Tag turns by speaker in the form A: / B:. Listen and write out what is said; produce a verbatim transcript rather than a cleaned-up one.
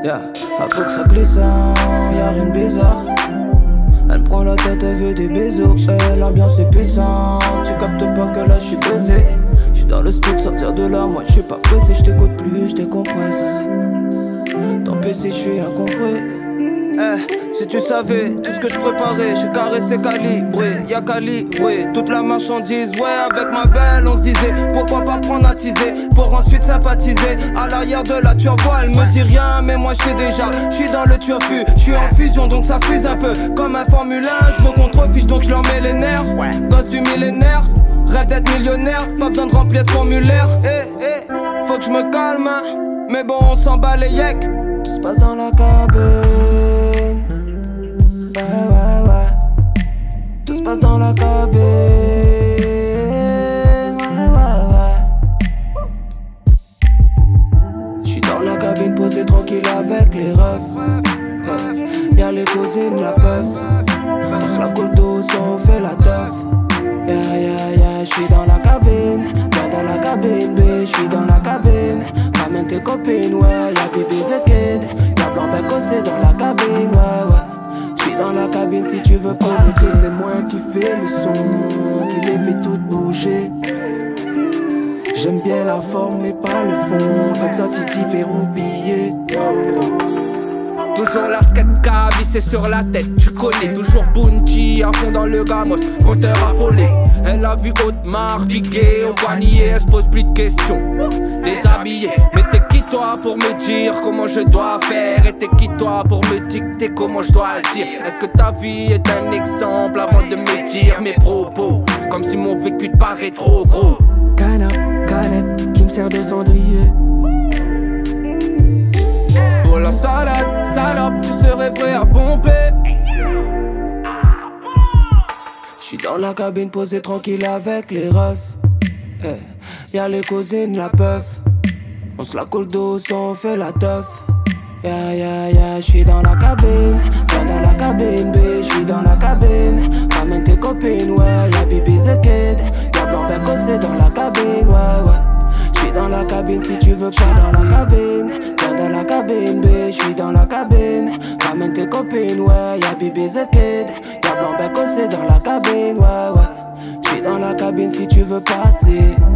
A: Yeah, ah, faut que ça glisse, hein, y'a rien de bizarre. Elle me prend la tête, elle veut des bisous. Eh, l'ambiance est puissante, tu captes pas que là j'suis baisé. J'suis dans le studio, sortir de là, moi j'suis pas pressé. J't'écoute plus, j'décompresse. Tant pis si j'suis incompris. Eh, si tu savais tout ce que je préparais, j'ai caressé, calibré, y'a calibré toute la marchandise. Ouais, avec ma belle, on se disait pourquoi pas prendre un teaser pour ensuite sympathiser. À l'arrière de la turbo, elle me dit rien, mais moi je sais déjà. Je suis dans le turfu, je suis en fusion, donc ça fuse un peu comme un Formule un. Je me contrefiche, donc je leur mets les nerfs. Gosse du millénaire, rêve d'être millionnaire, pas besoin de remplir de formulaire. Eh, eh, faut que je me calme, hein. Mais bon, on s'en bat les yeux. Tout se passe dans la cabine. Ouais, ouais, ouais. Tout se passe dans la cabine. Ouais, ouais, ouais. J'suis dans la cabine posé tranquille avec les refs. Ouais. Y'a les cousines, la peuf. On se la coule douce, on fait la teuf. Yeah, yeah, yeah. J'suis dans la cabine. Viens dans la cabine, bitch. J'suis dans la cabine. Ramène tes copines, ouais. Y'a Bibi the Kid. Y'a blanc bec aussi dans la cabine, ouais, ouais. Dans la cabine si tu veux pas
B: que c'est moi qui fais le son, qui les fait toutes bouger. J'aime bien la forme mais pas le fond. Fait que ça tu fait roupiller.
C: Toujours la skate K vissée sur la tête, tu connais. Toujours Bounty à fond dans le gamos, compteur affolé. Elle a vu Audemars piqué au poignet, elle se pose plus de questions. Déshabillée, mais t'es qui toi pour me dire comment je dois faire? Et t'es qui toi pour me dicter comment je dois agir? Est-ce que ta vie est un exemple avant de me dire mes propos? Comme si mon vécu te paraît trop gros.
B: Cana, canette, qui me sert de cendrier.
C: Pour la salade, salope, tu serais prêt à pomper.
A: J'suis dans la cabine posé tranquille avec les refs. Eh, y'a les cousines, la peuf. On se la coule douce, on fait la teuf. Yeah, yeah, yeah, j'suis dans la cabine. Viens dans la cabine, bitch, j'suis dans la cabine. Ramène tes copines, ouais, y'a Bibi the Kid. Y'a blanc bec aussi dans la cabine, ouais, ouais. J'suis dans la cabine si tu veux pas dans la cabine. Viens dans la cabine, bitch, j'suis dans la cabine. Ramène tes copines, ouais, y'a Bibi the Kid. Y'a blanc bec aussi dans la cabine, ouais, ouais. J'suis dans la cabine si tu veux passer.